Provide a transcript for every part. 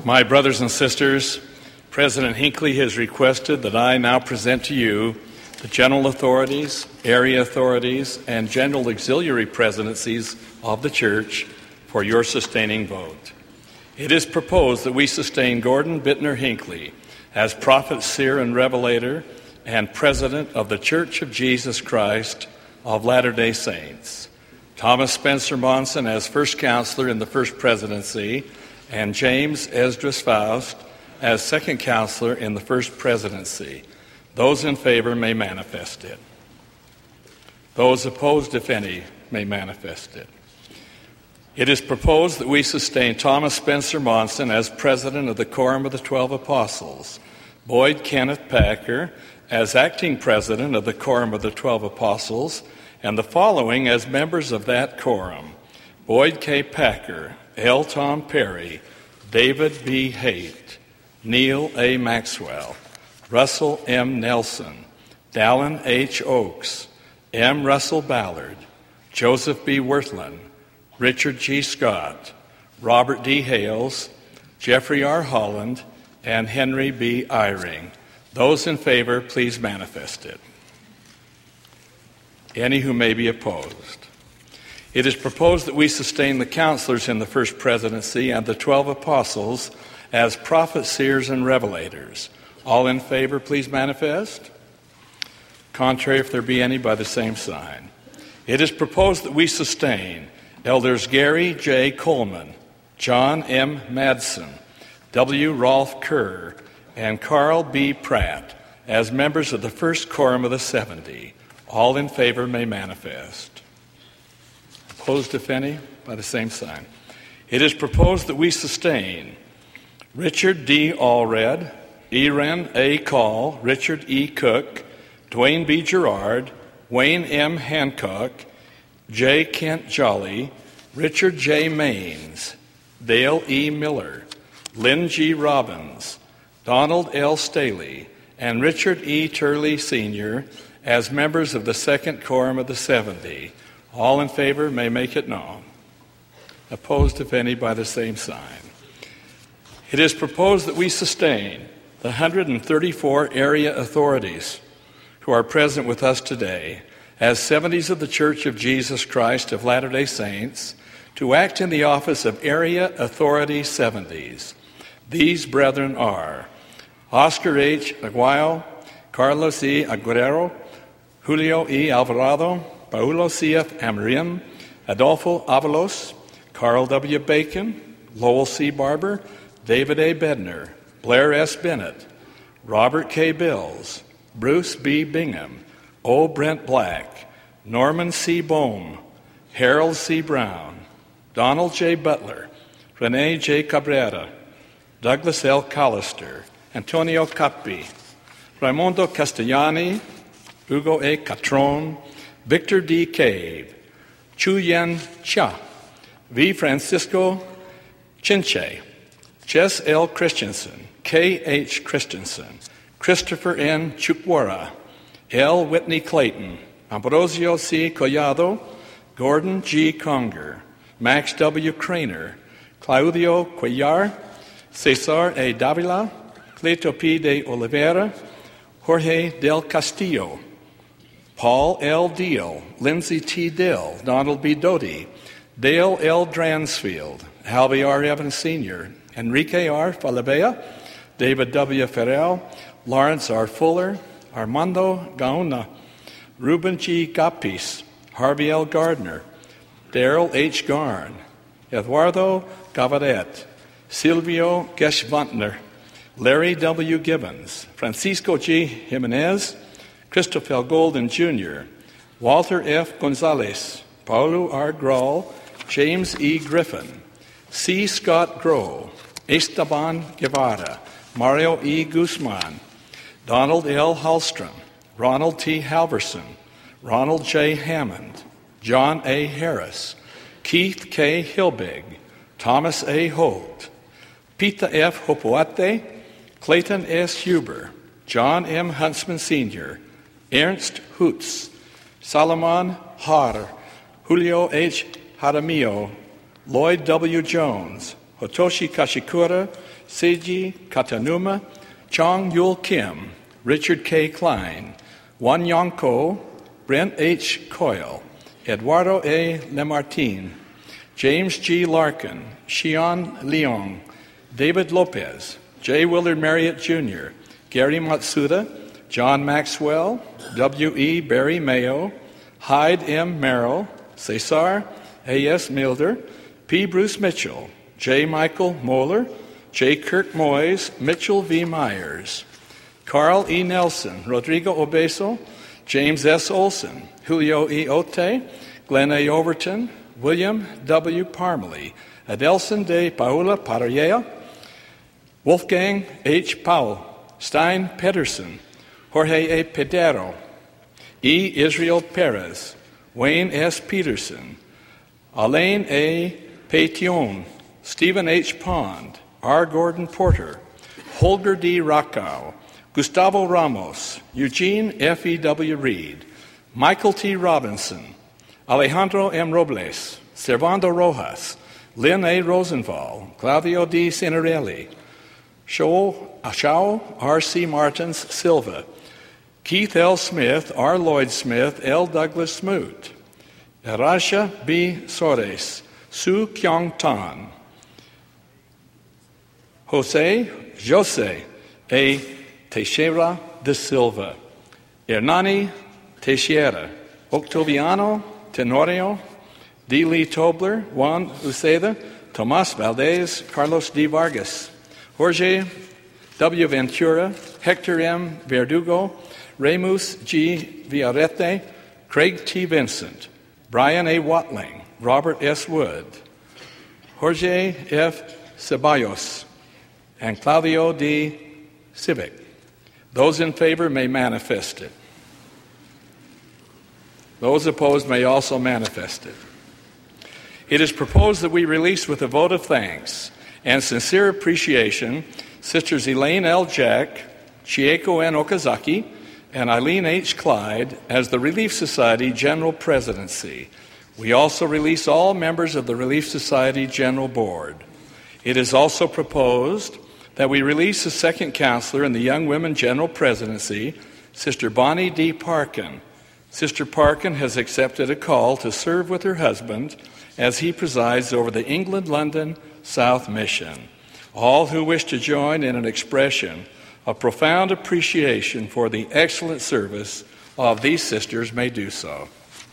My brothers and sisters, President Hinckley has requested that I now present to you the general authorities, area authorities, and general auxiliary presidencies of the church for your sustaining vote. It is proposed that we sustain Gordon Bittner Hinckley as prophet, seer, and revelator and president of the Church of Jesus Christ of Latter-day Saints, Thomas Spencer Monson as first counselor in the first presidency, and James Esdras Faust as second counselor in the first presidency. Those in favor may manifest it. Those opposed, if any, may manifest it. It is proposed that we sustain Thomas Spencer Monson as president of the Quorum of the 12 Apostles, Boyd Kenneth Packer as acting president of the Quorum of the 12 Apostles, and the following as members of that quorum: Boyd K. Packer, L. Tom Perry, David B. Haight, Neil A. Maxwell, Russell M. Nelson, Dallin H. Oakes, M. Russell Ballard, Joseph B. Wirthlin, Richard G. Scott, Robert D. Hales, Jeffrey R. Holland, and Henry B. Eyring. Those in favor, please manifest it. Any who may be opposed. It is proposed that we sustain the counselors in the first presidency and the 12 apostles as prophets, seers, and revelators. All in favor, please manifest. Contrary, if there be any, by the same sign. It is proposed that we sustain Elders Gary J. Coleman, John M. Madsen, W. Rolfe Kerr, and Carl B. Pratt as members of the first quorum of the 70. All in favor may manifest. Opposed, if any, by the same sign. It is proposed that we sustain Richard D. Allred, Erin A. Call, Richard E. Cook, Dwayne B. Gerard, Wayne M. Hancock, J. Kent Jolly, Richard J. Maines, Dale E. Miller, Lynn G. Robbins, Donald L. Staley, and Richard E. Turley Sr. as members of the second quorum of the 70. All in favor may make it known. Opposed, if any, by the same sign. It is proposed that we sustain the 134 area authorities who are present with us today as 70s of the Church of Jesus Christ of Latter-day Saints to act in the office of Area Authority 70s. These brethren are Oscar H. Aguayo, Carlos E. Aguero, Julio E. Alvarado, Paulo C.F. Amarim, Adolfo Avalos, Carl W. Bacon, Lowell C. Barber, David A. Bednar, Blair S. Bennett, Robert K. Bills, Bruce B. Bingham, O. Brent Black, Norman C. Bohm, Harold C. Brown, Donald J. Butler, Rene J. Cabrera, Douglas L. Collister, Antonio Cappi, Raimondo Castellani, Hugo A. Catron, Victor D. Cave, Chu Yen Chia, V. Francisco Chinche, Jess L. Christensen, K. H. Christensen, Christopher N. Chukwara, L. Whitney Clayton, Ambrosio C. Collado, Gordon G. Conger, Max W. Craner, Claudio Cuellar, Cesar A. Davila, Cleto P. de Oliveira, Jorge del Castillo, Paul L. Deal, Lindsay T. Dill, Donald B. Doty, Dale L. Dransfield, Halvey R. Evans Sr., Enrique R. Falabella, David W. Ferrell, Lawrence R. Fuller, Armando Gauna, Ruben G. Gapis, Harvey L. Gardner, Darrell H. Garn, Eduardo Gavaret, Silvio Geschwantner, Larry W. Gibbons, Francisco G. Jimenez, Christopher Golden Jr., Walter F. Gonzalez, Paulo R. Grawl, James E. Griffin, C. Scott Groh, Esteban Guevara, Mario E. Guzman, Donald L. Hallstrom, Ronald T. Halverson, Ronald J. Hammond, John A. Harris, Keith K. Hilbig, Thomas A. Holt, Pita F. Hopoate, Clayton S. Huber, John M. Huntsman Sr., Ernst Hutz, Salomon Har, Julio H. Jaramillo, Lloyd W. Jones, Hotoshi Kashikura, Seiji Katanuma, Chong Yul Kim, Richard K. Klein, Wan Yong Ko, Brent H. Coyle, Eduardo A. Lemartin, James G. Larkin, Xian Leong, David Lopez, J. Willard Marriott Jr., Gary Matsuda, John Maxwell, W. E. Barry Mayo, Hyde M. Merrill, Cesar A.S. Milder, P. Bruce Mitchell, J. Michael Moeller, J. Kirk Moyes, Mitchell V. Myers, Carl E. Nelson, Rodrigo Obeso, James S. Olson, Julio E. Ote, Glenn A. Overton, William W. Parmalee, Adelson de Paula Parrilla, Wolfgang H. Powell, Stein Pedersen, Jorge A. Pedero, E. Israel Perez, Wayne S. Peterson, Alain A. Pétion, Stephen H. Pond, R. Gordon Porter, Holger D. Rockow, Gustavo Ramos, Eugene F. E. W. Reed, Michael T. Robinson, Alejandro M. Robles, Servando Rojas, Lynn A. Rosenval, Claudio D. Cinerelli, Shao R. C. Martins Silva, Keith L. Smith, R. Lloyd Smith, L. Douglas Smoot, Arasha B. Sores, Su Kyung Tan, Jose A. Teixeira de Silva, Hernani Teixeira, Octaviano Tenorio, D. Lee Tobler, Juan Uceda, Tomas Valdez, Carlos D. Vargas, Jorge W. Ventura, Hector M. Verdugo, Remus G. Villarete, Craig T. Vincent, Brian A. Watling, Robert S. Wood, Jorge F. Ceballos, and Claudio D. Civic. Those in favor may manifest it. Those opposed may also manifest it. It is proposed that we release with a vote of thanks and sincere appreciation Sisters Elaine L. Jack, Chieko N. Okazaki, and Eileen H. Clyde as the Relief Society General Presidency. We also release all members of the Relief Society General Board. It is also proposed that we release the second counselor in the Young Women General Presidency, Sister Bonnie D. Parkin. Sister Parkin has accepted a call to serve with her husband as he presides over the England-London South Mission. All who wish to join in an expression of profound appreciation for the excellent service of these sisters may do so.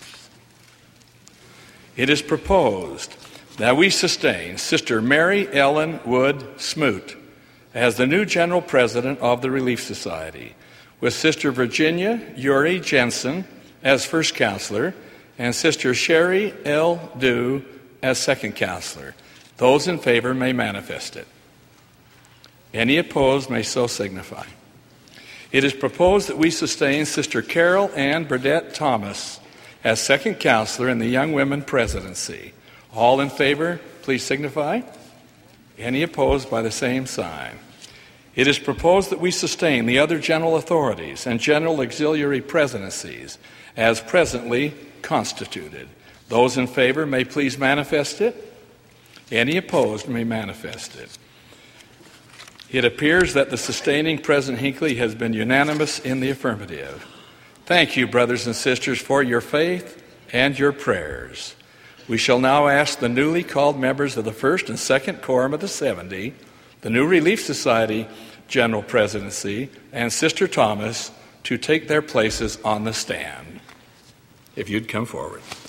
It is proposed that we sustain Sister Mary Ellen Wood Smoot as the new General President of the Relief Society, with Sister Virginia Uri Jensen as first counselor and Sister Sherry L. Dew as second counselor. Those in favor may manifest it. Any opposed may so signify. It is proposed that we sustain Sister Carol Ann Burdett Thomas as second counselor in the Young Women Presidency. All in favor, please signify. Any opposed by the same sign. It is proposed that we sustain the other general authorities and general auxiliary presidencies as presently constituted. Those in favor may please manifest it. Any opposed may manifest it. It appears that the sustaining President Hinckley has been unanimous in the affirmative. Thank you, brothers and sisters, for your faith and your prayers. We shall now ask the newly called members of the First and Second Quorum of the 70, the new Relief Society General Presidency, and Sister Thomas to take their places on the stand. If you'd come forward.